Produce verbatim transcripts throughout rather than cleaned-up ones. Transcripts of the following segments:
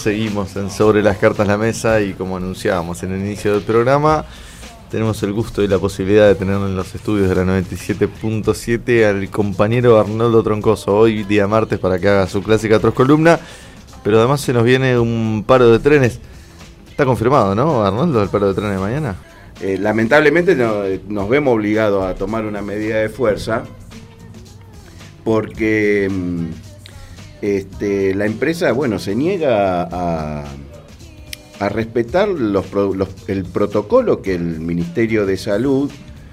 seguimos en Sobre las Cartas la Mesa y como anunciábamos en el inicio del programa, tenemos el gusto y la posibilidad de tener en los estudios de la noventa y siete punto siete al compañero Arnoldo Troncoso, hoy día martes para que haga su clásica troscolumna, pero además se nos viene un paro de trenes. Está confirmado, ¿no, Arnoldo, el paro de trenes de mañana? Eh, lamentablemente no, nos vemos obligados a tomar una medida de fuerza porque este, la empresa, bueno, se niega a, a respetar los, los, el protocolo que el Ministerio de Salud,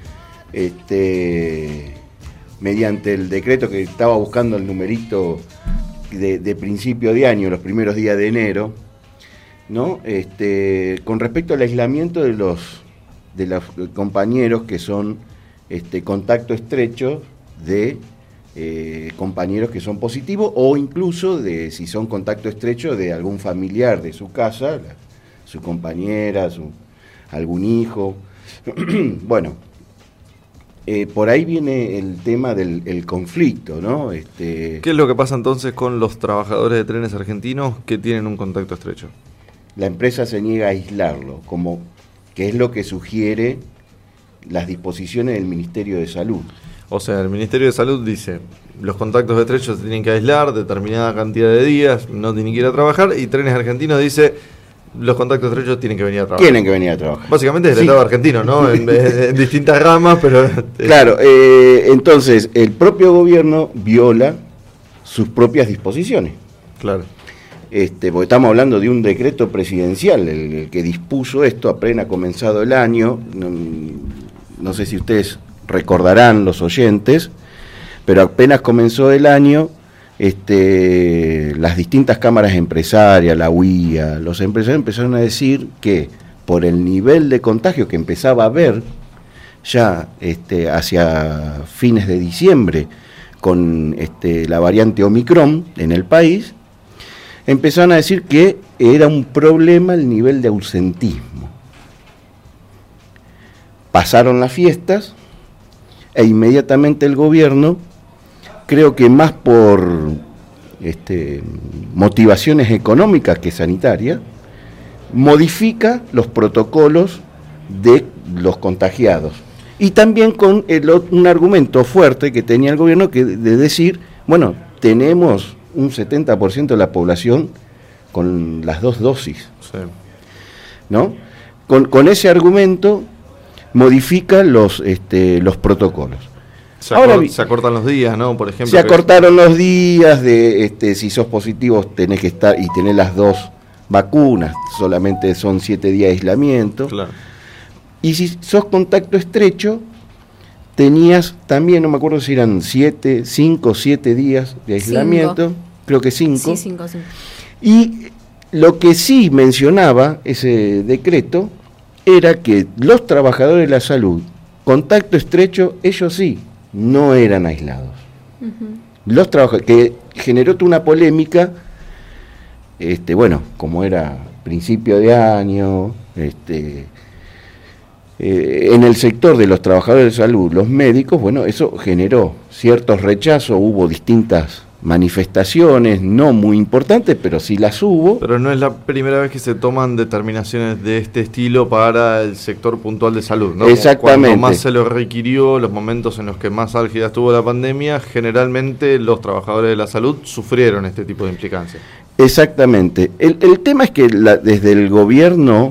este, mediante el decreto que estaba buscando el numerito de, de principio de año, los primeros días de enero, ¿no? Este, con respecto al aislamiento de los, de los compañeros que son este, contacto estrecho de Eh, compañeros que son positivos o incluso de si son contacto estrecho de algún familiar de su casa, la, su compañera, su, algún hijo. Bueno, eh, por ahí viene el tema del el conflicto, ¿no? Este, ¿Qué es lo que pasa entonces con los trabajadores de trenes argentinos que tienen un contacto estrecho? La empresa se niega a aislarlo, como que es lo que sugiere las disposiciones del Ministerio de Salud. O sea, el Ministerio de Salud dice, los contactos estrechos se tienen que aislar determinada cantidad de días, no tienen que ir a trabajar, y Trenes Argentinos dice, los contactos estrechos tienen que venir a trabajar. Tienen que venir a trabajar. Básicamente es el Sí. Estado argentino, ¿no? En, en distintas ramas, pero... Claro, eh, entonces, el propio gobierno viola sus propias disposiciones. Claro. Este, porque estamos hablando de un decreto presidencial, el, el que dispuso esto apenas comenzado el año, no, no sé si ustedes recordarán los oyentes, pero apenas comenzó el año, este, las distintas cámaras empresarias, la U I A, los empresarios empezaron a decir que por el nivel de contagio que empezaba a haber ya este, hacia fines de diciembre con este, la variante Omicron en el país, empezaron a decir que era un problema el nivel de ausentismo. Pasaron las fiestas e inmediatamente el gobierno, creo que más por este, motivaciones económicas que sanitarias, modifica los protocolos de los contagiados. Y también con el, un argumento fuerte que tenía el gobierno que de decir, bueno, tenemos un setenta por ciento de la población con las dos dosis. Sí. ¿No? Con, con ese argumento modifica los, este, los protocolos. Se, Ahora, acor- se acortan los días, ¿no? Por ejemplo. Se que... acortaron los días de este, si sos positivo tenés que estar y tener las dos vacunas, solamente son siete días de aislamiento. Claro. Y si sos contacto estrecho, tenías también, no me acuerdo si eran siete, cinco, siete días de aislamiento, cinco. Creo que cinco. Sí, cinco, cinco. Y lo que sí mencionaba ese decreto era que los trabajadores de la salud, contacto estrecho, ellos sí, no eran aislados. Uh-huh. Los trabajadores, que generó toda una polémica, este, bueno, como era principio de año, este, eh, en el sector de los trabajadores de salud, los médicos, bueno, eso generó ciertos rechazos, hubo distintas manifestaciones, no muy importantes, pero sí las hubo. Pero no es la primera vez que se toman determinaciones de este estilo para el sector puntual de salud, ¿no? Exactamente. Cuando más se lo requirió, los momentos en los que más álgida estuvo la pandemia, generalmente los trabajadores de la salud sufrieron este tipo de implicancias. Exactamente. El, el tema es que la, desde el gobierno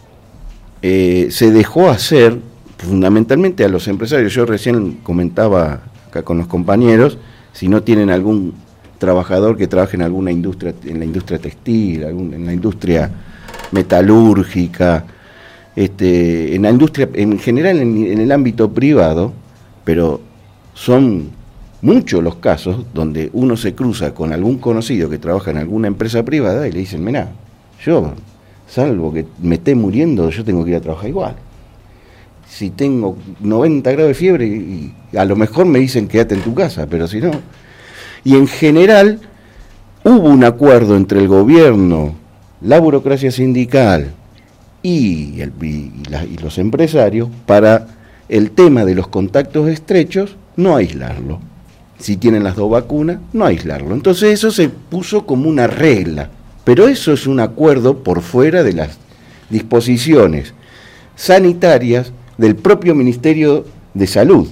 eh, se dejó hacer, fundamentalmente a los empresarios. Yo recién comentaba acá con los compañeros, si no tienen algún trabajador que trabaje en alguna industria, en la industria textil, algún, en la industria metalúrgica, este, en la industria, en general en, en el ámbito privado, pero son muchos los casos donde uno se cruza con algún conocido que trabaja en alguna empresa privada y le dicen, mirá, yo, salvo que me esté muriendo, yo tengo que ir a trabajar igual. Si tengo noventa grados de fiebre, y a lo mejor me dicen quédate en tu casa, pero si no. Y en general hubo un acuerdo entre el gobierno, la burocracia sindical y, el, y, la, y los empresarios para el tema de los contactos estrechos, no aislarlo. Si tienen las dos vacunas, no aislarlo. Entonces eso se puso como una regla pero eso es un acuerdo por fuera de las disposiciones sanitarias del propio Ministerio de Salud.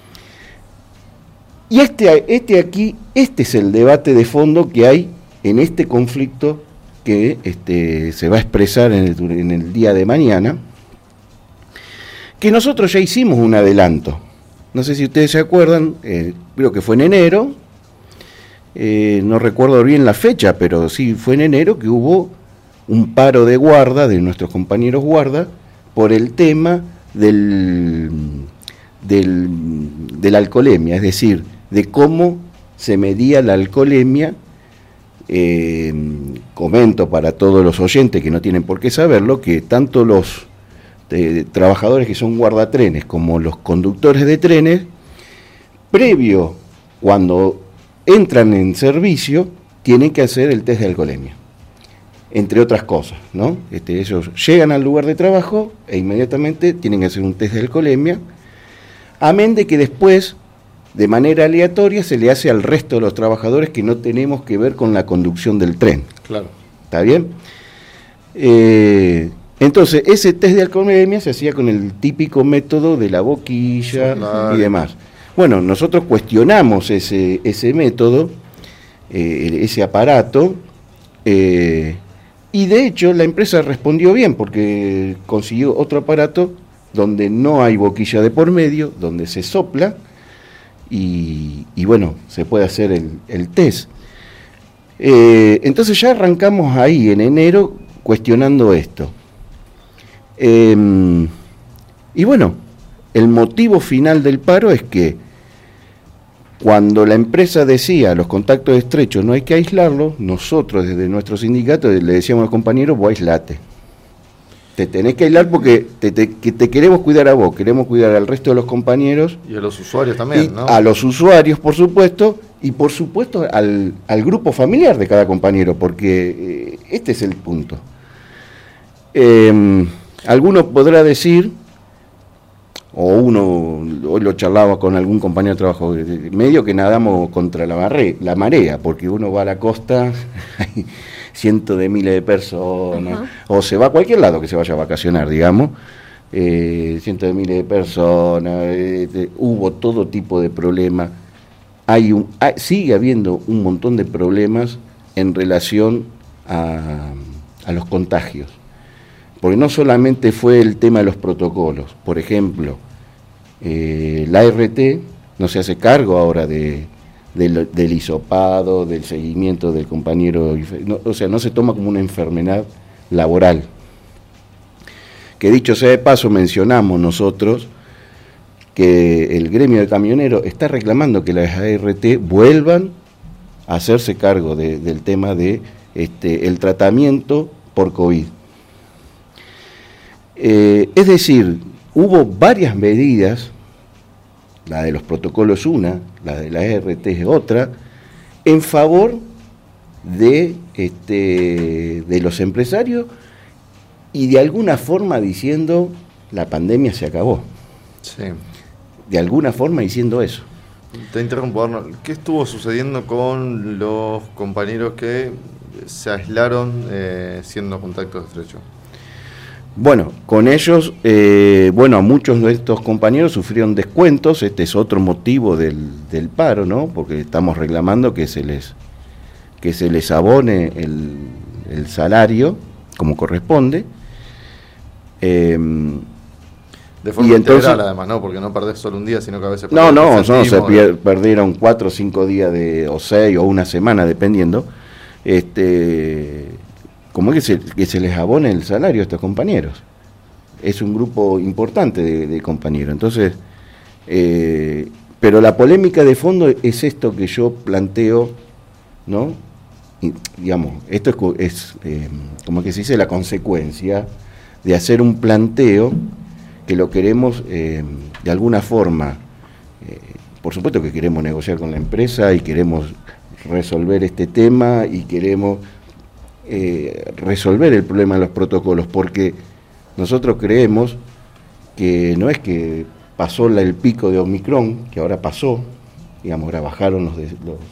Y este, este aquí, este es el debate de fondo que hay en este conflicto que este, se va a expresar en el, en el día de mañana, que nosotros ya hicimos un adelanto. No sé si ustedes se acuerdan, eh, creo que fue en enero, eh, no recuerdo bien la fecha, pero sí fue en enero que hubo un paro de guarda de nuestros compañeros guarda por el tema del, del, de la alcoholemia, es decir, de cómo se medía la alcoholemia. Eh, comento para todos los oyentes que no tienen por qué saberlo, que tanto los eh, trabajadores que son guardatrenes como los conductores de trenes, previo, cuando entran en servicio, tienen que hacer el test de alcoholemia, entre otras cosas, ¿no? Este, ellos llegan al lugar de trabajo e inmediatamente tienen que hacer un test de alcoholemia, amén de que después, de manera aleatoria, se le hace al resto de los trabajadores que no tenemos que ver con la conducción del tren. Claro. ¿Está bien? Eh, entonces, ese test de alcoholemia se hacía con el típico método de la boquilla, claro, y demás. Bueno, nosotros cuestionamos ese, ese método, eh, ese aparato, eh, y de hecho la empresa respondió bien, porque consiguió otro aparato donde no hay boquilla de por medio, donde se sopla, Y, y bueno, se puede hacer el, el test. Eh, entonces ya arrancamos ahí en enero cuestionando esto. Eh, y bueno, el motivo final del paro es que cuando la empresa decía los contactos estrechos no hay que aislarlos, nosotros desde nuestro sindicato le decíamos a los compañeros, vos aislate. Te tenés que aislar porque te, te, que te queremos cuidar a vos, queremos cuidar al resto de los compañeros. Y a los usuarios también, ¿no? A los usuarios, por supuesto, y por supuesto al, al grupo familiar de cada compañero, porque eh, este es el punto. Eh, alguno podrá decir, o uno, hoy lo charlaba con algún compañero de trabajo, medio que nadamos contra la, barre, la marea, porque uno va a la costa... cientos de miles de personas, uh-huh. o se va a cualquier lado que se vaya a vacacionar, digamos, eh, cientos de miles de personas, eh, de, hubo todo tipo de problemas, hay un, hay, sigue habiendo un montón de problemas en relación a, a los contagios, porque no solamente fue el tema de los protocolos, por ejemplo, eh, la A R T no se hace cargo ahora de Del, del hisopado, del seguimiento del compañero, no, o sea, no se toma como una enfermedad laboral. Que dicho sea de paso, mencionamos nosotros que el gremio de camioneros está reclamando que las A R T vuelvan a hacerse cargo de, del tema de este, el tratamiento por COVID. Eh, es decir, hubo varias medidas, la de los protocolos es una, la de la A R T es otra, en favor de, este, de los empresarios y de alguna forma diciendo la pandemia se acabó. Sí. De alguna forma diciendo eso. Te interrumpo, Arnold. ¿Qué estuvo sucediendo con los compañeros que se aislaron eh, siendo contactos estrechos? Bueno, con ellos, eh, bueno, a muchos de estos compañeros sufrieron descuentos, este es otro motivo del, del paro, ¿no? Porque estamos reclamando que se les, que se les abone el, el salario como corresponde. Eh, de forma y integral, entonces, además, ¿no? Porque no perdés solo un día, sino que a veces... No, no, no, se pier, perdieron cuatro o cinco días, de, o seis, o una semana, dependiendo. Este... ¿Cómo es que se, que se les abone el salario a estos compañeros? Es un grupo importante de, de compañeros. Entonces, eh, pero la polémica de fondo es esto que yo planteo, ¿no? Y, digamos, esto es, es eh, como que se dice, la consecuencia de hacer un planteo que lo queremos eh, de alguna forma, eh, por supuesto que queremos negociar con la empresa y queremos resolver este tema y queremos... Eh, resolver el problema de los protocolos, porque nosotros creemos que no es que pasó la, el pico de Omicron, que ahora pasó, digamos, ahora bajaron los, de, los,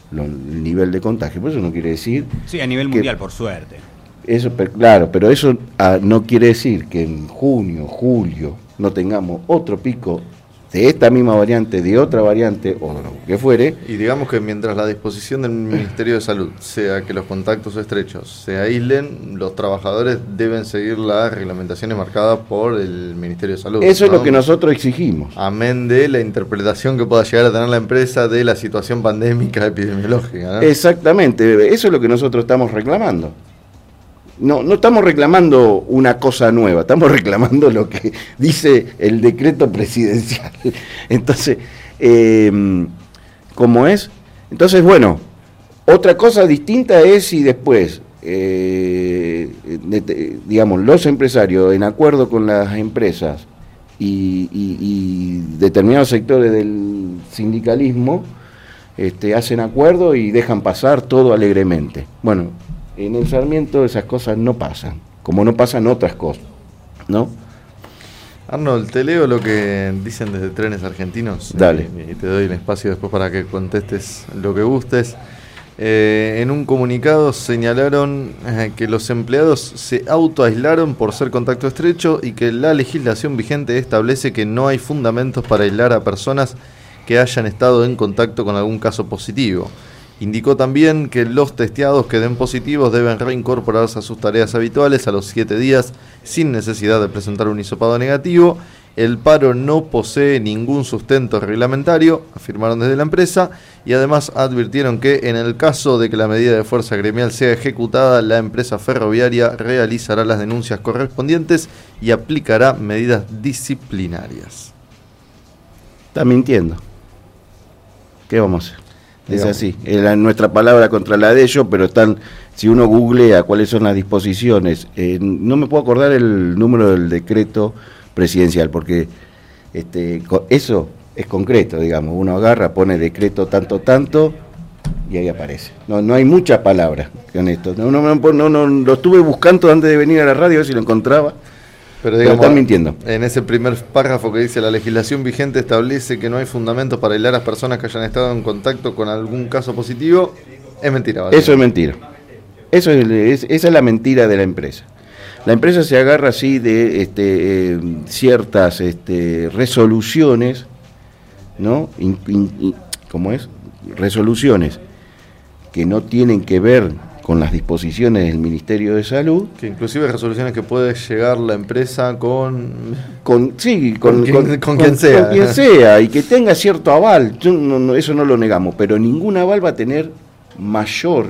lo, el nivel de contagio. Por eso no quiere decir... Sí, a nivel que, mundial, por suerte. Eso, claro, pero eso ah, no quiere decir que en junio, julio, no tengamos otro pico de esta misma variante, de otra variante, o lo que fuere. Y digamos que mientras la disposición del Ministerio de Salud sea que los contactos estrechos se aíslen, los trabajadores deben seguir las reglamentaciones marcadas por el Ministerio de Salud. Eso, ¿no?, es lo que nosotros exigimos. Amén de la interpretación que pueda llegar a tener la empresa de la situación pandémica epidemiológica, ¿no? Exactamente, eso es lo que nosotros estamos reclamando. No, no estamos reclamando una cosa nueva, estamos reclamando lo que dice el decreto presidencial. Entonces, eh, ¿cómo es? Entonces, bueno, otra cosa distinta es si después, eh, de, de, digamos, los empresarios, en acuerdo con las empresas y, y, y determinados sectores del sindicalismo, este, hacen acuerdo y dejan pasar todo alegremente. Bueno, en el Sarmiento esas cosas no pasan, como no pasan otras cosas, ¿no? Arnold, te leo lo que dicen desde Trenes Argentinos. Dale. Y, y te doy el espacio después para que contestes lo que gustes. Eh, en un comunicado señalaron eh, que los empleados se autoaislaron por ser contacto estrecho y que la legislación vigente establece que no hay fundamentos para aislar a personas que hayan estado en contacto con algún caso positivo. Indicó también que los testeados que den positivos deben reincorporarse a sus tareas habituales a los siete días sin necesidad de presentar un hisopado negativo. El paro no posee ningún sustento reglamentario, afirmaron desde la empresa, y además advirtieron que en el caso de que la medida de fuerza gremial sea ejecutada, la empresa ferroviaria realizará las denuncias correspondientes y aplicará medidas disciplinarias. Está mintiendo. ¿Qué vamos a hacer? Es así, es la, nuestra palabra contra la de ellos, pero están, si uno googlea cuáles son las disposiciones, eh, no me puedo acordar el número del decreto presidencial, porque este, eso es concreto, digamos, uno agarra, pone decreto tanto, tanto, y ahí aparece. No, no hay muchas palabras con esto, no, no, no, no, no, lo estuve buscando antes de venir a la radio, a ver si lo encontraba. Pero, digamos, pero están mintiendo. En ese primer párrafo que dice: la legislación vigente establece que no hay fundamentos para aislar a las personas que hayan estado en contacto con algún caso positivo, es mentira. Eso es mentira. Eso es, es, esa es la mentira de la empresa. La empresa se agarra así de este, eh, ciertas este, resoluciones, ¿no? In, in, in, ¿Cómo es? Resoluciones que no tienen que ver con las disposiciones del Ministerio de Salud. Que inclusive resoluciones que puede llegar la empresa con... con sí, con, con, quien, con, con, con quien sea. Con quien sea, y que tenga cierto aval. Yo no, no, eso no lo negamos, pero ningún aval va a tener mayor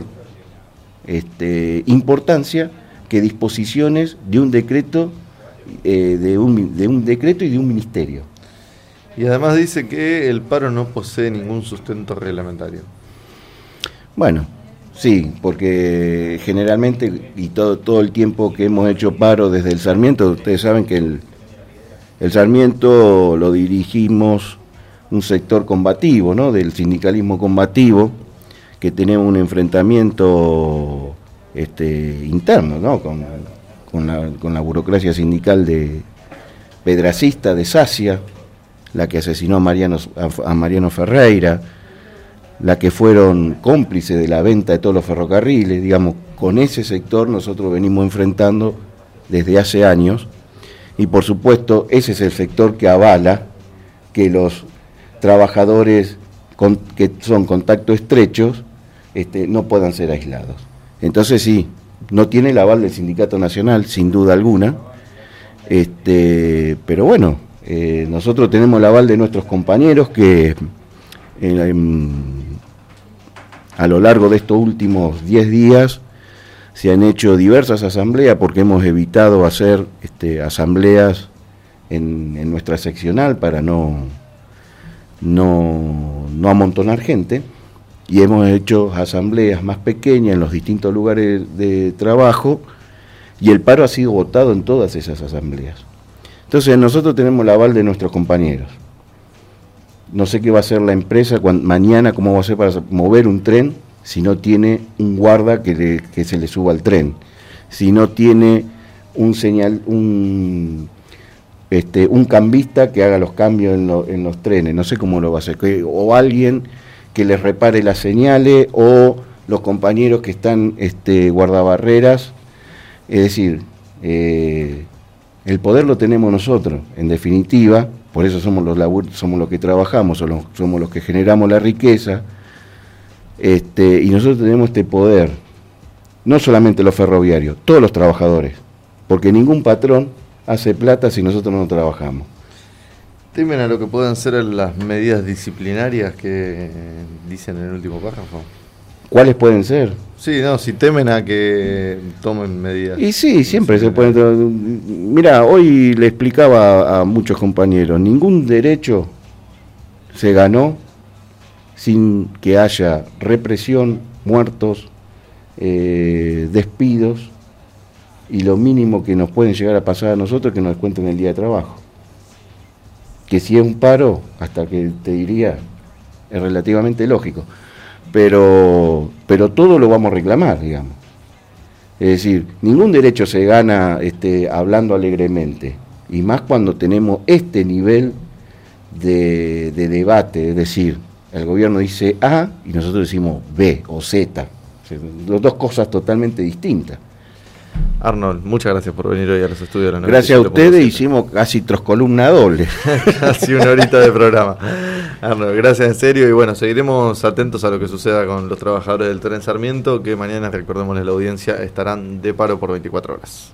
este, importancia que disposiciones de un decreto, eh, de, un, de un decreto y de un ministerio. Y además dice que el paro no posee ningún sustento reglamentario. Bueno, sí, porque generalmente, y todo, todo el tiempo que hemos hecho paro desde el Sarmiento, ustedes saben que el, el Sarmiento lo dirigimos un sector combativo, ¿no? Del sindicalismo combativo, que tenemos un enfrentamiento este, interno, ¿no? Con, con, la, con la burocracia sindical de pedracista de Sacia, la que asesinó a Mariano, a, a Mariano Ferreira, la que fueron cómplices de la venta de todos los ferrocarriles. Digamos, con ese sector nosotros venimos enfrentando desde hace años, y por supuesto ese es el sector que avala que los trabajadores con, que son contacto estrechos este, no puedan ser aislados. Entonces sí, no tiene el aval del Sindicato Nacional, sin duda alguna, este, pero bueno, eh, nosotros tenemos el aval de nuestros compañeros que en, en, a lo largo de estos últimos diez días se han hecho diversas asambleas, porque hemos evitado hacer este, asambleas en, en nuestra seccional para no, no, no amontonar gente, y hemos hecho asambleas más pequeñas en los distintos lugares de trabajo, y el paro ha sido votado en todas esas asambleas. Entonces nosotros tenemos el aval de nuestros compañeros. No sé qué va a hacer la empresa cuando, mañana, cómo va a hacer para mover un tren si no tiene un guarda que, le, que se le suba al tren, si no tiene un señal, un, este, un cambista que haga los cambios en, lo, en los trenes. No sé cómo lo va a hacer, que, o alguien que les repare las señales o los compañeros que están este, guardabarreras. Es decir, eh, el poder lo tenemos nosotros, en definitiva, por eso somos los labur- somos los que trabajamos, somos, somos los que generamos la riqueza, este, y nosotros tenemos este poder, no solamente los ferroviarios, todos los trabajadores, porque ningún patrón hace plata si nosotros no trabajamos. ¿Temen a lo que puedan ser las medidas disciplinarias que dicen en el último párrafo? ¿Cuáles pueden ser? Sí, no, si temen a que tomen medidas. Y sí, siempre se pueden... Mira, hoy le explicaba a, a muchos compañeros, ningún derecho se ganó sin que haya represión, muertos, eh, despidos, y lo mínimo que nos pueden llegar a pasar a nosotros es que nos cuenten el día de trabajo. Que si es un paro, hasta que te diría, es relativamente lógico. Pero, pero todo lo vamos a reclamar, digamos. Es decir, ningún derecho se gana este, hablando alegremente, y más cuando tenemos este nivel de, de debate, es decir, el gobierno dice A y nosotros decimos B o Z, o sea, dos cosas totalmente distintas. Arnold, muchas gracias por venir hoy a los estudios de la Gracias a ustedes, hicimos casi tres columnas dobles. Casi una horita de programa. Arnold, gracias en serio, y bueno, seguiremos atentos a lo que suceda con los trabajadores del Tren Sarmiento, que mañana, recordémosles la audiencia, estarán de paro por veinticuatro horas.